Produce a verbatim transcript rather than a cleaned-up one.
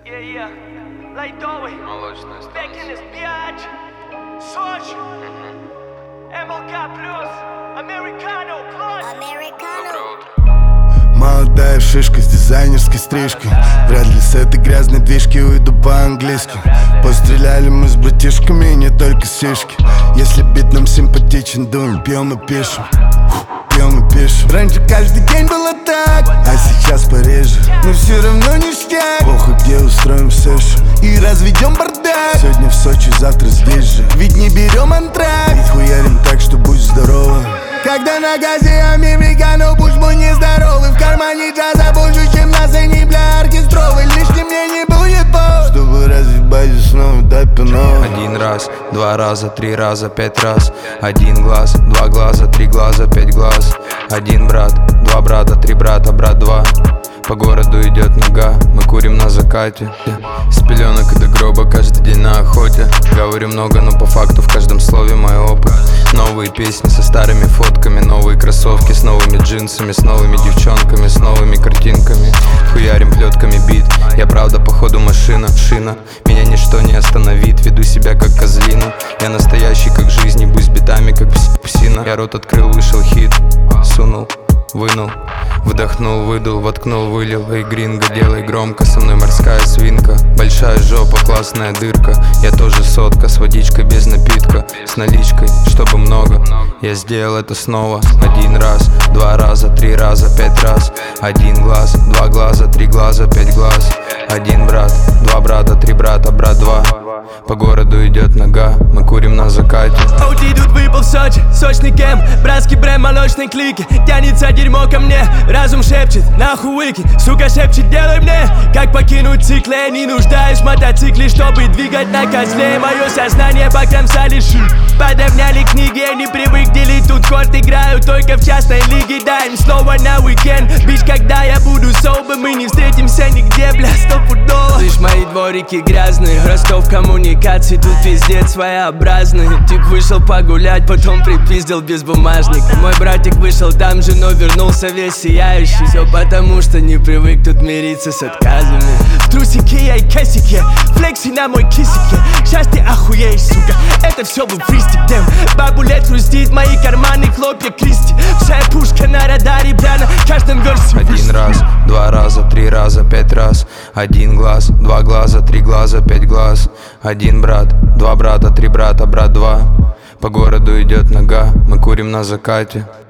Yeah, yeah. Лайтовый. Молочная Бекинес станция. пять. Сочи. эм эл ка плюс. Американо плюс. Доброе утро. Молодая шишка с дизайнерской стрижкой. Вряд ли с этой грязной движки уйду по-английски. Постреляли мы с братишками, не только с шишки. Если бит нам симпатичен, думаем, пьем и пишем. Пьем и пишем. Раньше каждый день было так, а сейчас пореже. Но все равно ништяк. Похуй, где устроим сессию и разведем бардак. Сегодня в Сочи, завтра здесь же. Ведь не берем антракт. Ведь хуярим так, что будь здорова. Когда на газе американо, пусть мы нездоровы. В кармане джаза больше, чем на сцене для оркестровой. Лишним мне не будет повод, чтобы развить базис снова, дай пинова. Один раз, два раза, три раза, пять раз. Один глаз, два глаза, три глаза, пять глаз. Один брат, два брата, три брата, брат два. По городу идет нога, мы курим на закате. С пеленок и до гроба, каждый день на охоте. Говорю много, но по факту в каждом слове мой опыт. Новые песни со старыми фотками, новые кроссовки с новыми джинсами, с новыми девчонками, с новыми картинками. Хуярим плетками бит, я правда походу машина, шина. Меня ничто не остановит, веду себя как козлина. Я настоящий как жизнь, не будь с битами как псина. Я рот открыл, вышел хит, сунул, вынул. Вдохнул, выдул, воткнул, вылил. Эй, гринго, делай громко, со мной морская свинка. Большая жопа, классная дырка. Я тоже сотка, с водичкой без напитка. С наличкой, чтобы много. Я сделал это снова. Один раз, два раза, три раза, пять раз. Один глаз, два глаза, три глаза, пять глаз. Один брат, два брата, три брата, брат два. По городу идет нога, мы курим на закате. Ауди тут выпал в Сочи, сочный кем, братский бренд, молочной клики. Тянется дерьмо ко мне, разум шепчет, нахуй выкинь. Сука шепчет, делай мне, как покинуть циклы. Я не нуждаюсь в мотоцикле, чтобы двигать на козле. Мое сознание покромсали ши, подровняли книги. Я не привык делить, тут корт играю только в частной лиге. Даем снова на уикенд, бич, когда я буду собой. Мы не встретимся нигде, бля, стопудово. Лишь мои дворики грязные, Ростов коммуникации, тут пиздец своеобразный. Тип вышел погулять, потом припиздил без бумажник. Мой братик вышел там же, но вернулся весь сияющий. Все потому, что не привык тут мириться с отказами. В трусике я и косике, флекси на мой кисике. Сейчас ты охуеешь, сука, это все был фристик, дэм. Бабулет хрустит, мои карманы хлопья Кристи. Вся пушка на радаре, бля, на каждом версе. Один раз, два раза, три раза, пять раз. Один глаз, два глаза, три глаза, пять глаз. Один брат, два брата, три брата, брат два. По городу идет нога, мы курим на закате.